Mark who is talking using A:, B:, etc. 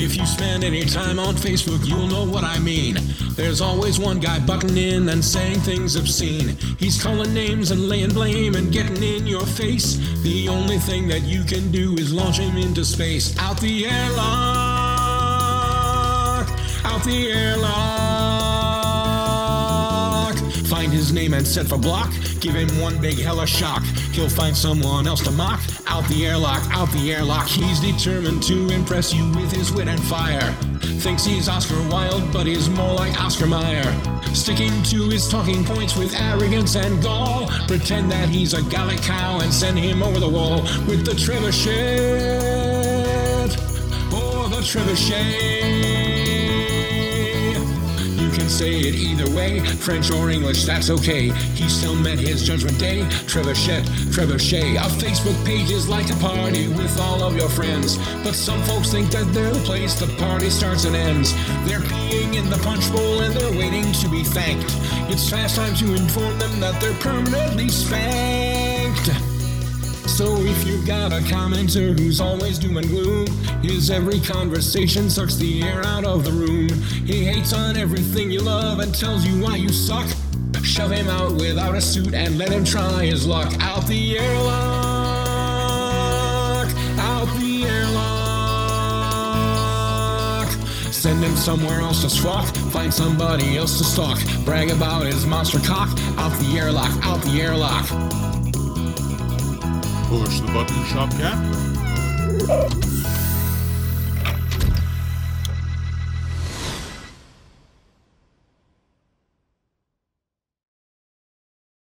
A: If you spend any time on Facebook, you'll know what I mean. There's always one guy butting in and saying things obscene. He's calling names and laying blame and getting in your face. The only thing that you can do is launch him into space. Out the airlock, out the airlock. Find his name and set for block. Give him one big hella shock. He'll find someone else to mock. Out the airlock, out the airlock. He's determined to impress you with his wit and fire. Thinks he's Oscar Wilde, but is more like Oscar Mayer. Sticking to his talking points with arrogance and gall. Pretend that he's a Gallic cow and send him over the wall with the trebuchet. Or the trebuchet. You can say it either way, French or English, that's okay. He still met his judgment day. Trebuchet, trebuchet. A Facebook page is like a party with all of your friends, but some folks think that they're the place the party starts and ends. They're peeing in the punch bowl and they're waiting to be thanked. It's fast time to inform them that they're permanently spanked. So if you've got a commenter who's always doom and gloom, his every conversation sucks the air out of the room. He hates on everything you love and tells you why you suck. Shove him out without a suit and let him try his luck. Out the airlock, out the airlock. Send him somewhere else to squawk. Find somebody else to stalk. Brag about his monster cock. Out the airlock, out the airlock.
B: Push the button, Shopcat.